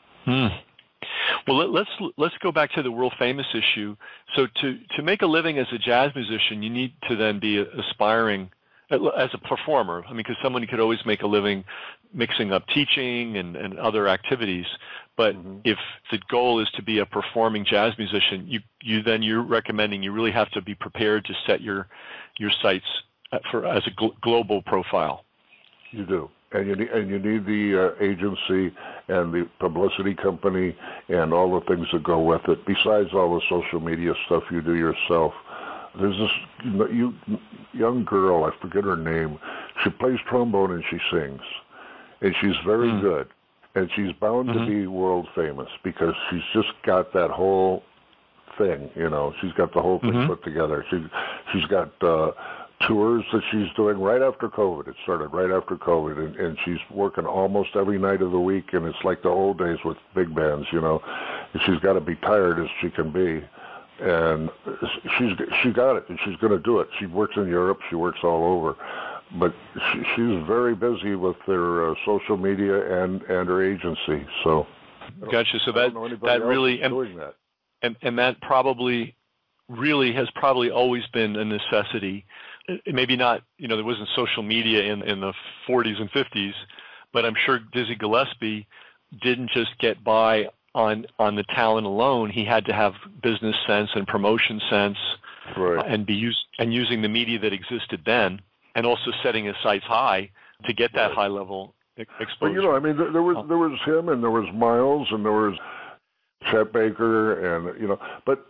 Well, let's go back to the world famous issue. So to make a living as a jazz musician, you need to then be aspiring as a performer. I mean, because someone could always make a living mixing up teaching and other activities. But if the goal is to be a performing jazz musician, you're recommending you really have to be prepared to set your sights as a global profile. You do. And you need the agency and the publicity company and all the things that go with it, besides all the social media stuff you do yourself. There's this young girl, I forget her name. She plays trombone and she sings. And she's very good. And she's bound to be world famous because she's just got that whole thing, She's got the whole thing put together. She's got tours that she's doing right after COVID. It started right after COVID. And she's working almost every night of the week. And it's like the old days with big bands, And she's got to be tired as she can be. And she got it, and she's going to do it. She works in Europe. She works all over. But she's very busy with their social media and her agency. So, gotcha. So that really doing that. And that probably really has always been a necessity. Maybe not, there wasn't social media in the 40s and 50s, but I'm sure Dizzy Gillespie didn't just get by on the talent alone. He had to have business sense and promotion sense, right, and using the media that existed then, and also setting his sights high to get that high level exposure. But I mean, there was him, and there was Miles, and there was Chet Baker, and But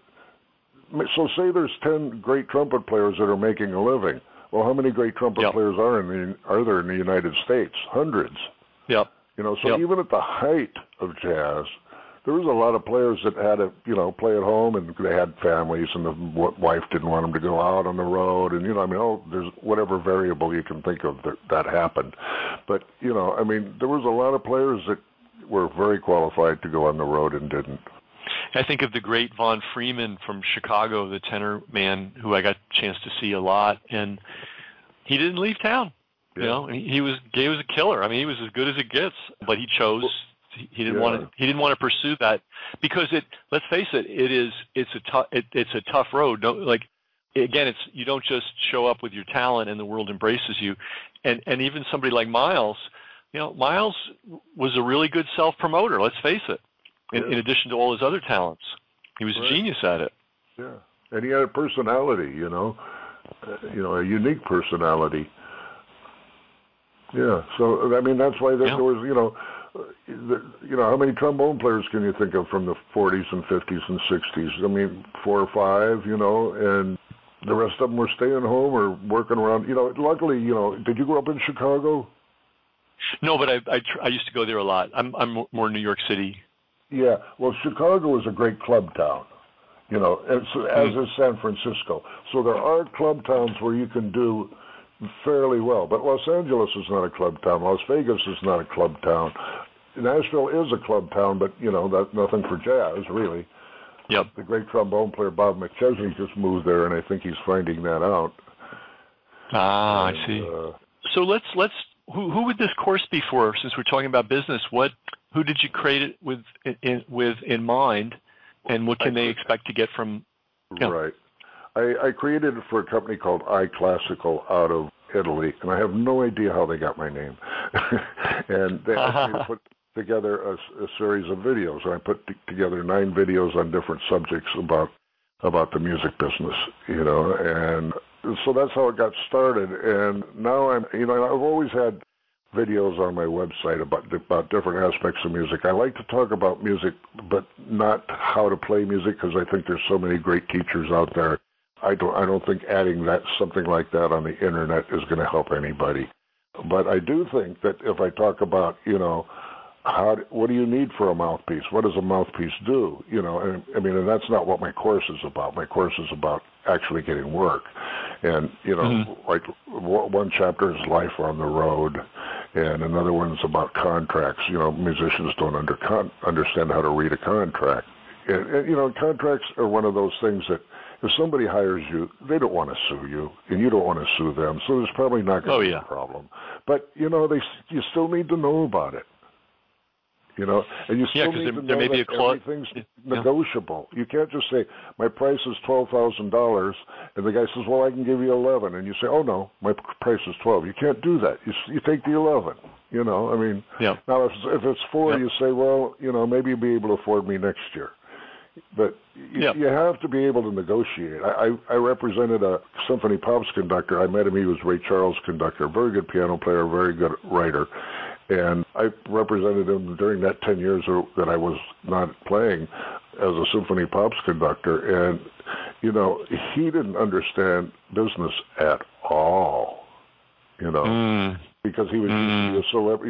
so say there's 10 great trumpet players that are making a living. Well, how many great trumpet players are there in the United States? Hundreds. Yep. Even at the height of jazz, there was a lot of players that had to, play at home, and they had families, and the wife didn't want them to go out on the road, and there's whatever variable you can think of that happened. But there was a lot of players that were very qualified to go on the road and didn't. I think of the great Von Freeman from Chicago, the tenor man, who I got a chance to see a lot, and he didn't leave town. Yeah. He was a killer. I mean, he was as good as it gets, but he chose. He didn't want to pursue that because let's face it, it's a tough road. You don't just show up with your talent and the world embraces you. And even somebody like Miles, Miles was a really good self-promoter, let's face it, in addition to all his other talents. He was a genius at it. Yeah, and he had a personality, a unique personality. Yeah, so, I mean, that's why there was, how many trombone players can you think of from the 40s and 50s and 60s? I mean, 4 or 5, and the rest of them were staying home or working around. Luckily, did you grow up in Chicago? No, but I used to go there a lot. I'm more New York City. Yeah, well, Chicago is a great club town, as is San Francisco. So there are club towns where you can do fairly well. But Los Angeles is not a club town. Las Vegas is not a club town. Nashville is a club town, but, that's nothing for jazz, really. Yep. The great trombone player Bob McChesney just moved there, and I think he's finding that out. I see. So let's who would this course be for? Since we're talking about business, who did you create it with in mind, and what can they expect to get from? Right. I created it for a company called iClassical out of Italy, and I have no idea how they got my name. And they asked me to put together a series of videos, and I put together 9 videos on different subjects about the music business, and so that's how it got started. And now I've always had videos on my website about different aspects of music. I like to talk about music, but not how to play music, because I think there's so many great teachers out there. I don't think adding something like that on the internet is going to help anybody. But I do think that if I talk about, what do you need for a mouthpiece? What does a mouthpiece do? And that's not what my course is about. My course is about actually getting work. And, like one chapter is life on the road, and another one's about contracts. Musicians don't understand how to read a contract. And contracts are one of those things that if somebody hires you, they don't want to sue you, and you don't want to sue them, so there's probably not going to be a problem. But, you still need to know about it. And you still need to know that everything's negotiable. You can't just say, my price is $12,000, and the guy says, well, I can give you 11, and you say, oh, no, my price is 12. You can't do that. You take the 11, Now, if it's 4, you say, well, maybe you'll be able to afford me next year. But you have to be able to negotiate. I represented a symphony pops conductor. I met him. He was Ray Charles conductor, very good piano player, very good writer. And I represented him during that 10 years that I was not playing as a symphony pops conductor. And, he didn't understand business at all, because he was usually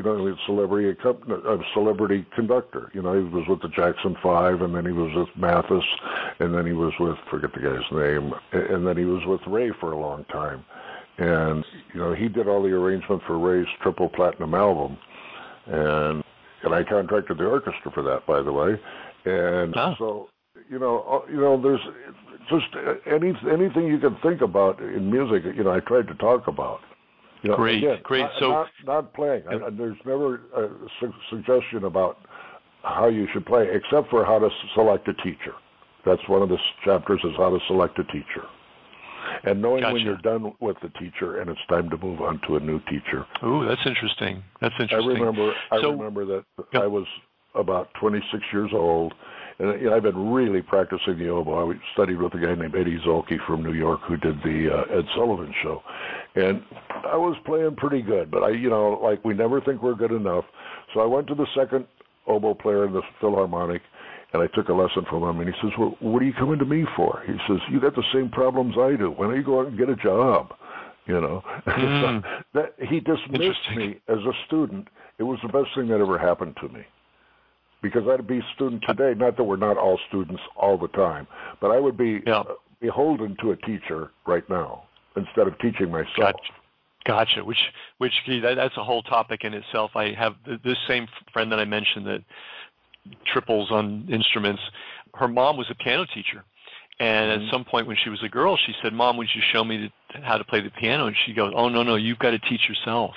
a celebrity conductor. He was with the Jackson 5, and then he was with Mathis, and then he was with, forget the guy's name, and then he was with Ray for a long time. And, he did all the arrangement for Ray's triple platinum album. And I contracted the orchestra for that, by the way. And so, there's just anything you can think about in music, I tried to talk about. Great. So not playing. There's never a suggestion about how you should play, except for how to select a teacher. That's one of the chapters, is how to select a teacher. And knowing when you're done with the teacher and it's time to move on to a new teacher. Ooh, that's interesting. I remember that I was about 26 years old, and I've been really practicing the oboe. I studied with a guy named Eddie Zolke from New York who did the Ed Sullivan Show. And I was playing pretty good, but we never think we're good enough. So I went to the second oboe player in the Philharmonic, and I took a lesson from him, and he says, well, what are you coming to me for? He says, you got the same problems I do. Why don't you go out and get a job? So that he dismissed me as a student. It was the best thing that ever happened to me. Because I'd be a student today, not that we're not all students all the time, but I would be beholden to a teacher right now instead of teaching myself. Gotcha. That's a whole topic in itself. I have this same friend that I mentioned that triples on instruments. Her mom was a piano teacher, and at some point when she was a girl, she said, "Mom, would you show me how to play the piano?" And she goes, "Oh, no, you've got to teach yourself."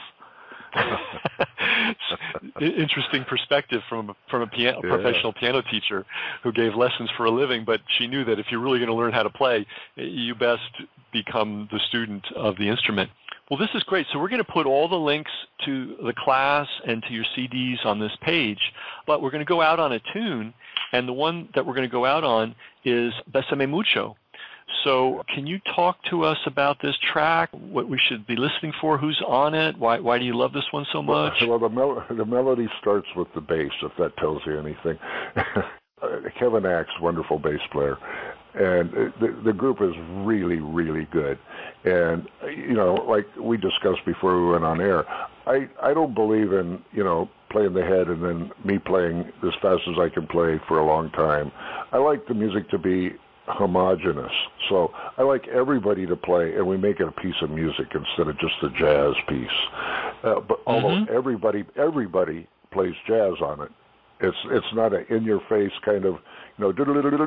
Interesting perspective from a professional piano teacher who gave lessons for a living, but she knew that if you're really going to learn how to play, you best become the student of the instrument. Well, this is great. So we're going to put all the links to the class and to your CDs on this page, but we're going to go out on a tune, and the one that we're going to go out on is Bésame Mucho. So can you talk to us about this track, what we should be listening for, who's on it, why do you love this one so much? Well, the melody starts with the bass, if that tells you anything. Kevin Axe, wonderful bass player, and the group is really, really good. And, you know, like we discussed before we went on air, I don't believe in, you know, playing the head and then me playing as fast as I can play for a long time. I like the music to be homogeneous. So I like everybody to play, and we make it a piece of music instead of just a jazz piece. But although everybody plays jazz on it, it's not an in-your-face kind of, you know,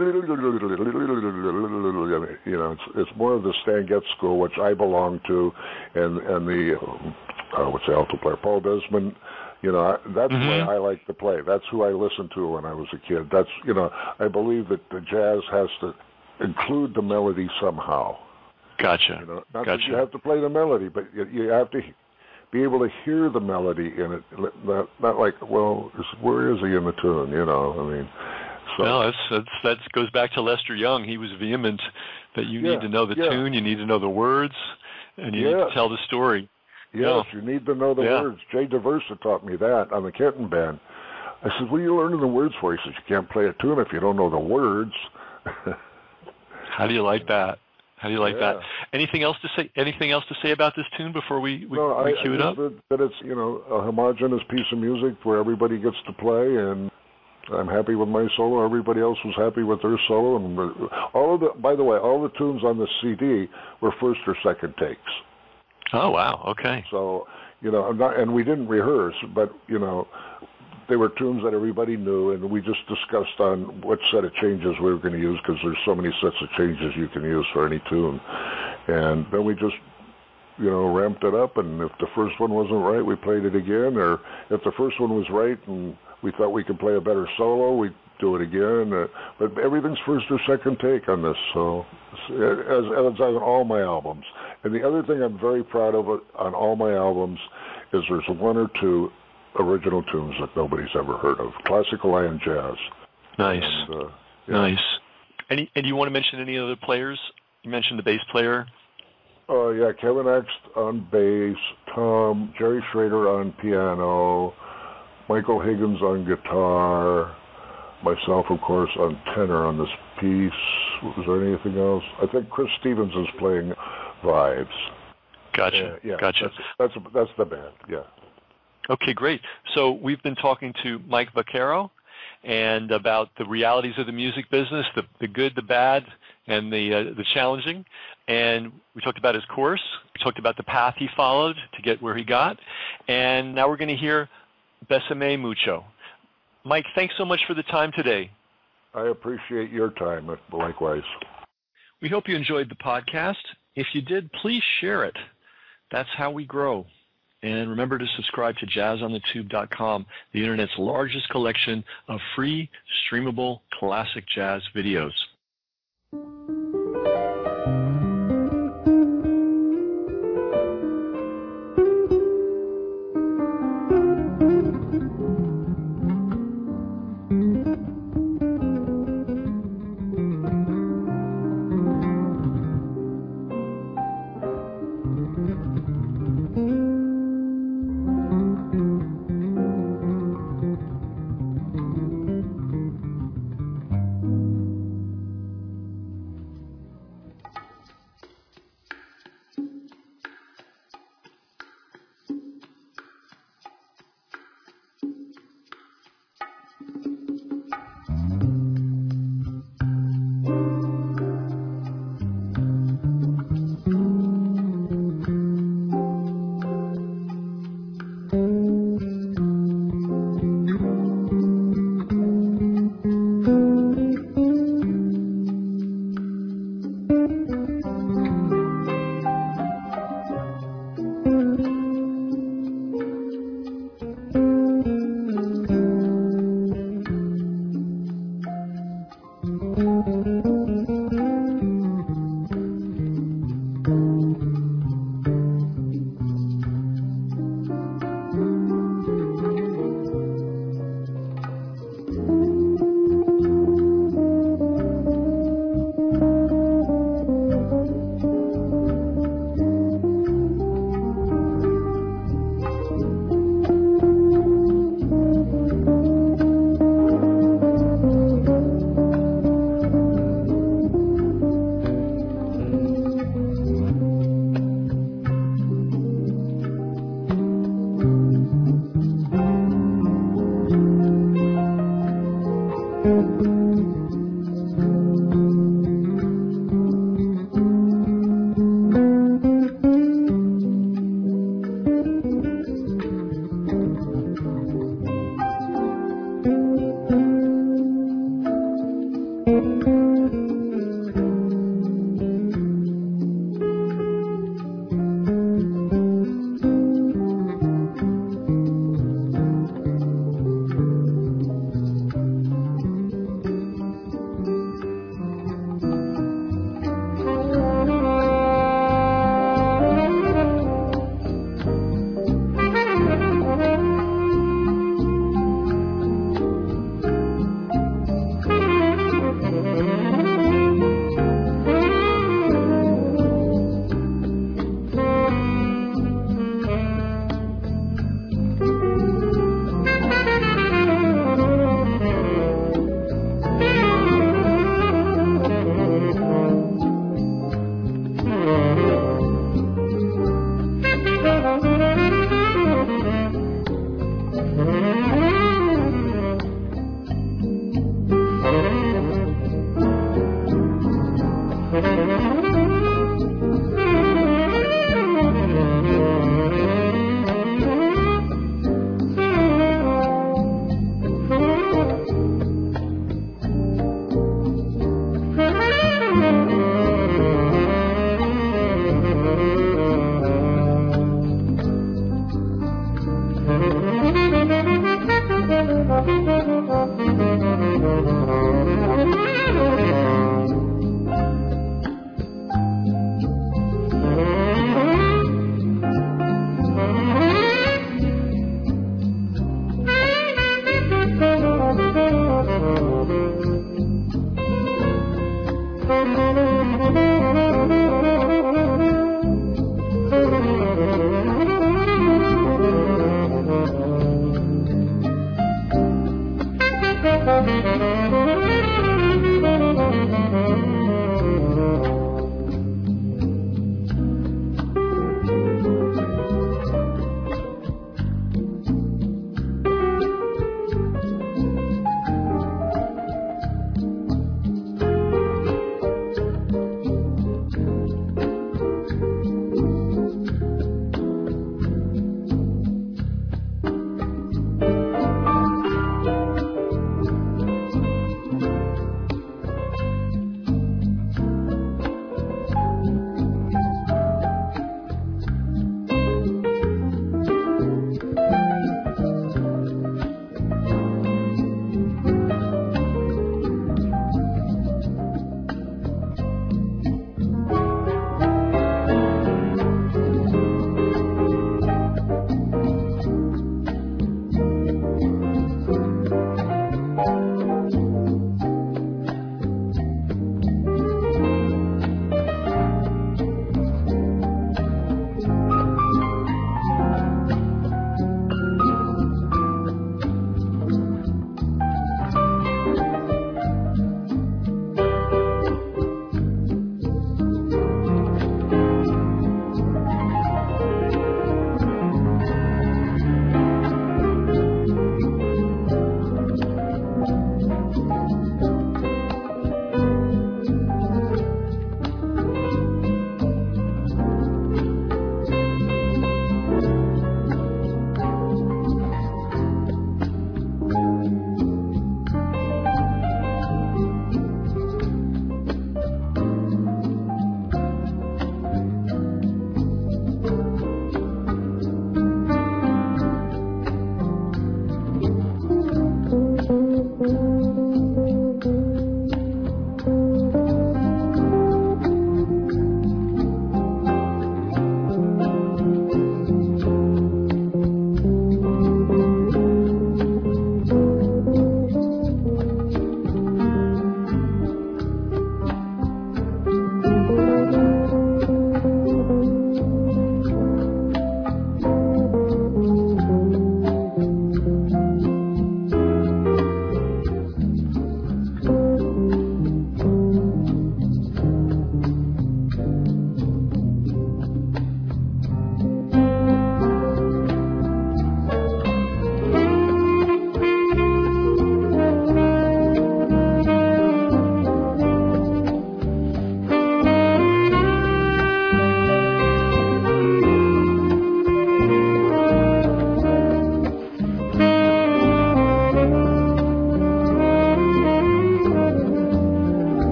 it's more of the Stan Getz school, which I belong to, and the what's the alto player, Paul Desmond. You know, that's the way I like to play. That's who I listened to when I was a kid. That's, you know, I believe that the jazz has to include the melody somehow. Gotcha. You know, not that you have to play the melody, but you have to be able to hear the melody in it. Not like, well, where is he in the tune? You know, I mean. So. No, that goes back to Lester Young. He was vehement that you need to know the tune, you need to know the words, and you need to tell the story. Yes, you need to know the words. Jay DeVersa taught me that on the Kenton Band. I said, what are you learning the words for? He says, you can't play a tune if you don't know the words. How do you like that? How do you like that? Anything else to say about this tune before we cue it up? That it's, you know, a homogeneous piece of music where everybody gets to play, and I'm happy with my solo. Everybody else was happy with their solo, and by the way, all the tunes on the CD were first or second takes. Oh, wow. Okay. So, you know, and we didn't rehearse, but, you know, they were tunes that everybody knew, and we just discussed on what set of changes we were going to use, because there's so many sets of changes you can use for any tune. And then we just, you know, ramped it up, and if the first one wasn't right, we played it again, or if the first one was right and we thought we could play a better solo, we'd do it again. But everything's first or second take on this, so as on all my albums. And the other thing I'm very proud of on all my albums is there's one or two original tunes that nobody's ever heard of, classical and jazz. Nice. And, nice. And do you want to mention any other players? You mentioned the bass player. Oh, yeah, Kevin Axe on bass, Jerry Schrader on piano, Michael Higgins on guitar, myself, of course, on tenor on this piece. Was there anything else? I think Chris Stevens is playing vibes. Gotcha. Gotcha. That's the band. Yeah. Okay, great. So we've been talking to Mike Vaccaro and about the realities of the music business, the good, the bad, and the challenging. And we talked about his course. We talked about the path he followed to get where he got. And now we're going to hear Bésame Mucho. Mike, thanks so much for the time today. I appreciate your time, likewise. We hope you enjoyed the podcast. If you did, please share it. That's how we grow. And remember to subscribe to JazzOnTheTube.com, the Internet's largest collection of free, streamable, classic jazz videos. you.